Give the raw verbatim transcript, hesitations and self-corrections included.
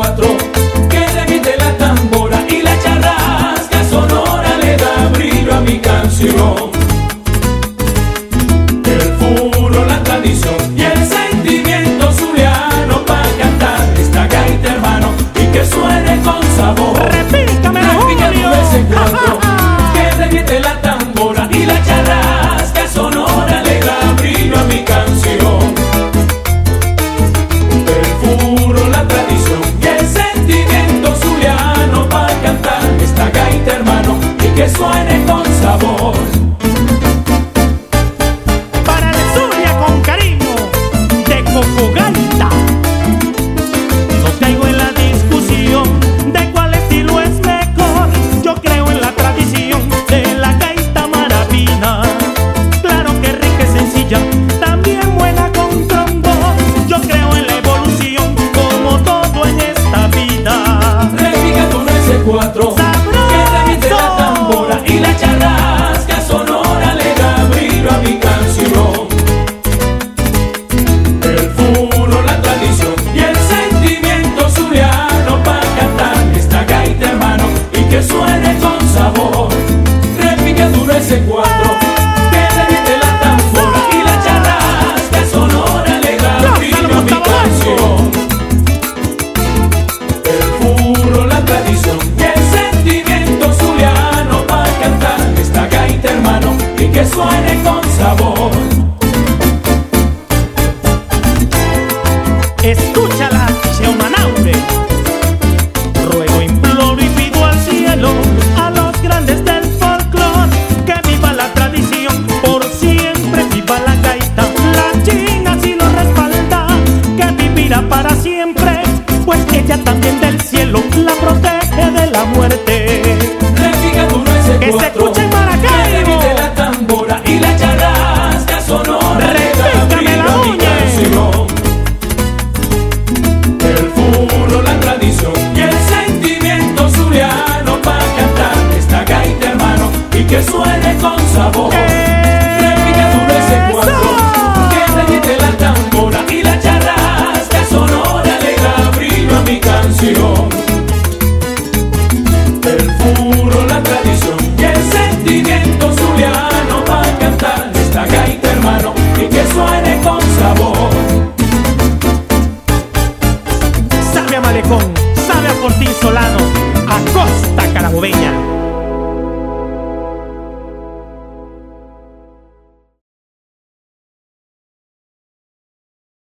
cuatro, que reviente la tambora y la charrasca sonora le da brillo a mi canción. El furor, la tradición y el sentimiento zuliano para cantar esta gaita, hermano, y que suene con sabor. Repícamelo, Julio. Ese cuatro, que reviente la tambora y la charrasca sonora le da brillo a mi canción. El furor, la tradición y el sentimiento zuliano para cantar esta gaita, hermano, y que suene con sabor. Para el Zulia con cariño, de Cocogaita. No caigo en la discusión de cuál estilo es mejor. Yo creo en la tradición de la gaita maravina. Claro que rica y sencilla, también buena con trombón. Yo creo en la evolución, como todo en esta vida. Repica con ese cuatro, que reviente la tambora y la charrasca sonora le da brillo a mi canción. El furor, la tradición y el sentimiento zuliano para cantar esta gaita, hermano, y que suene con sabor. Repica duro ese cuatro, que reviente la tambora y la charrasca sonora le da brillo a mi canción. El furor, la tradición y el sentimiento zuliano para cantar esta gaita, hermano, y que suene con sabor. Escúchala, Cheumanaure. Ruego, imploro y pido al cielo, a los grandes del folclor, que viva la tradición, por siempre viva la gaita. La China si lo respalda, que vivirá para siempre, pues ella también del cielo la protege de la muerte. Repica duro ese Que se cuatro, escuche en que Maracaibo. reviente la tambora y la charrasca sonora le da Repícame brillo la a mi uña. canción. El furor, la tradición y el sentimiento zuliano para cantar esta gaita, hermano, y que suene con sabor. Repica duro ese cuatro, que reviente la tambora y la charrasca sonora le da brillo a mi canción. El furor, la tradición y el sentimiento zuliano para cantar esta gaita, hermano, y que suene con sabor. Salve a Malecón.